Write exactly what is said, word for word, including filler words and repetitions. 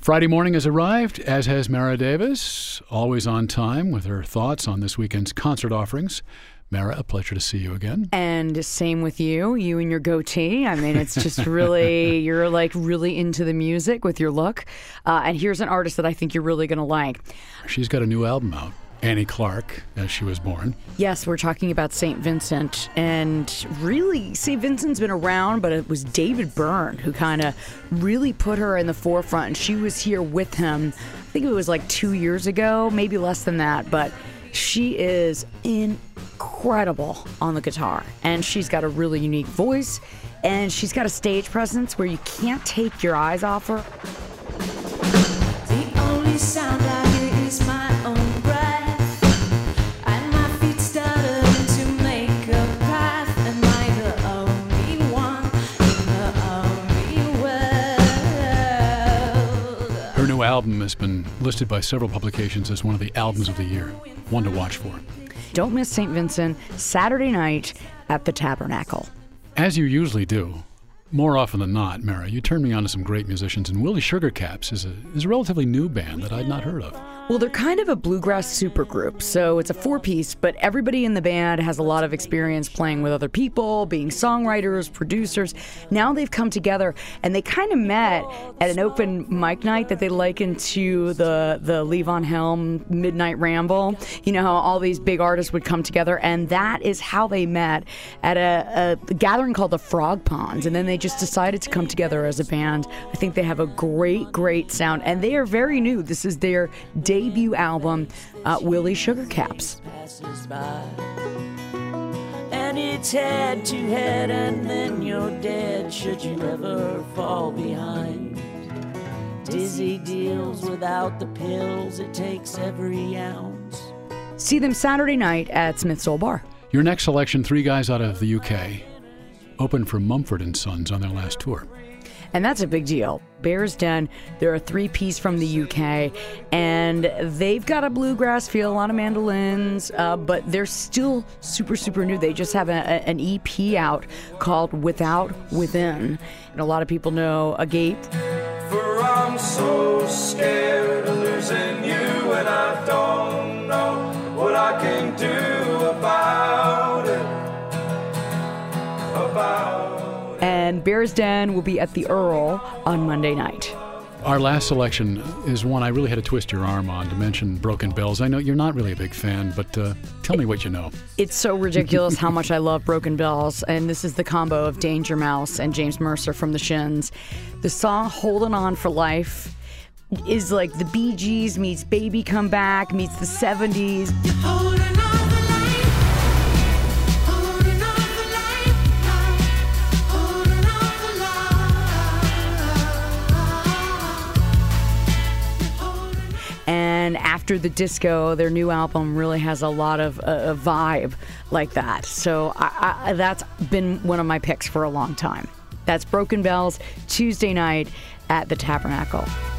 Friday morning has arrived, as has Mara Davis, always on time with her thoughts on this weekend's concert offerings. Mara, a pleasure to see you again. And same with you, you and your goatee. I mean, it's just really, you're like really into the music with your look. Uh, and here's an artist that I think you're really going to like. She's got a new album out, Annie Clark, as she was born. Yes, we're talking about Saint Vincent. And really, Saint Vincent's been around, but it was David Byrne who kind of really put her in the forefront. And she was here with him, I think it was like two years ago, maybe less than that. But she is incredible on the guitar, and she's got a really unique voice, and she's got a stage presence where you can't take your eyes off her. The only sound I hear is my own breath, and my feet stutter to make a path. Am I the only one in the only world? Her new album has been listed by several publications as one of the albums of the year. One to watch for. Don't miss Saint Vincent, Saturday night at the Tabernacle. As you usually do, more often than not, Mara, you turn me on to some great musicians, and Willie Sugarcaps is a, is a relatively new band that I'd not heard of. Well, they're kind of a bluegrass supergroup, so it's a four-piece, but everybody in the band has a lot of experience playing with other people, being songwriters, producers. Now they've come together, and they kind of met at an open mic night that they liken to the, the Levon Helm Midnight Ramble. You know how all these big artists would come together, and that is how they met at a, a gathering called the Frog Ponds, and then they just decided to come together as a band. I think they have a great, great sound, and they are very new. This is their debut album, uh, Willie Sugarcaps. And it's head to head, and then you're dead should you ever fall behind. Dizzy deals without the pills, it takes every ounce. See them Saturday night at Smith's Old Bar. Your next selection, three guys out of the U K, opened for Mumford and Sons on their last tour. And that's a big deal. Bears Den, they're a three-piece from the U K, and they've got a bluegrass feel, a lot of mandolins, uh, but they're still super, super new. They just have a, a, an E P out called Without Within, and a lot of people know Agape. For I'm so scared of losing you, and I don't know what I can do about it, about it. And Bears Den will be at the Earl on Monday night. Our last selection is one I really had to twist your arm on to mention, Broken Bells. I know you're not really a big fan, but uh, tell me what you know. It's so ridiculous how much I love Broken Bells, and this is the combo of Danger Mouse and James Mercer from the Shins. The song Holding On for Life is like the Bee Gees meets Baby Come Back meets the seventies. And after the disco, their new album really has a lot of uh, a vibe like that. So I, I, that's been one of my picks for a long time. That's Broken Bells, Tuesday night at the Tabernacle.